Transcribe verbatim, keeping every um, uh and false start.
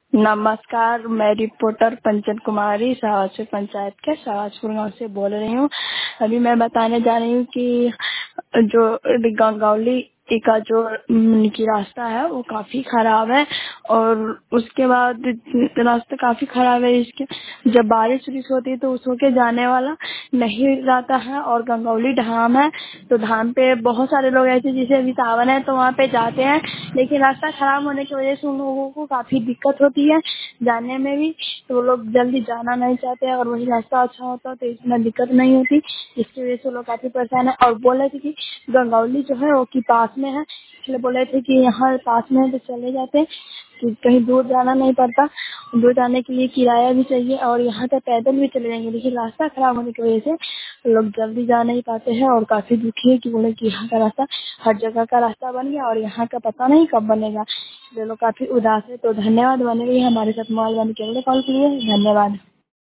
नमस्कार, मैं रिपोर्टर पंचन कुमारी शाहबाजपुर पंचायत के शाहबाजपुर गांव से बोल रही हूँ। अभी मैं बताने जा रही हूँ कि जो गंगौली का जो की रास्ता है वो काफी खराब है और उसके बाद रास्ता काफी खराब है। इसके जब बारिश उरिश होती है तो उस होके जाने वाला नहीं रहता है और गंगौली धाम है तो धाम पे बहुत सारे लोग ऐसे जैसे अभी सावन है तो वहाँ पे जाते हैं, लेकिन रास्ता खराब होने की वजह से उन लोगों को काफी दिक्कत होती है जाने में भी, तो वो लोग जल्दी जाना नहीं चाहते हैं। और वही रास्ता अच्छा होता तो इतना दिक्कत नहीं होती, इसकी वजह से लोग काफी परेशान है। और बोल रहे थे कि गंगौली जो है वो की पास में है, इसलिए बोल रहे थे कि यहाँ पास में है तो चले जाते हैं, कि कहीं दूर जाना नहीं पड़ता। दूर जाने के लिए किराया भी चाहिए और यहाँ तक पैदल भी चले जाएंगे, लेकिन रास्ता खराब होने की वजह से लोग जल्दी जा नहीं पाते हैं और काफी दुखी है कि बोले कि यहाँ का रास्ता हर जगह का रास्ता बन गया और यहाँ का पता नहीं कब बनेगा। ये लोग काफी उदास है। तो धन्यवाद बने रही हमारे साथ मोबाइल बंद के लिए कॉल के लिए धन्यवाद।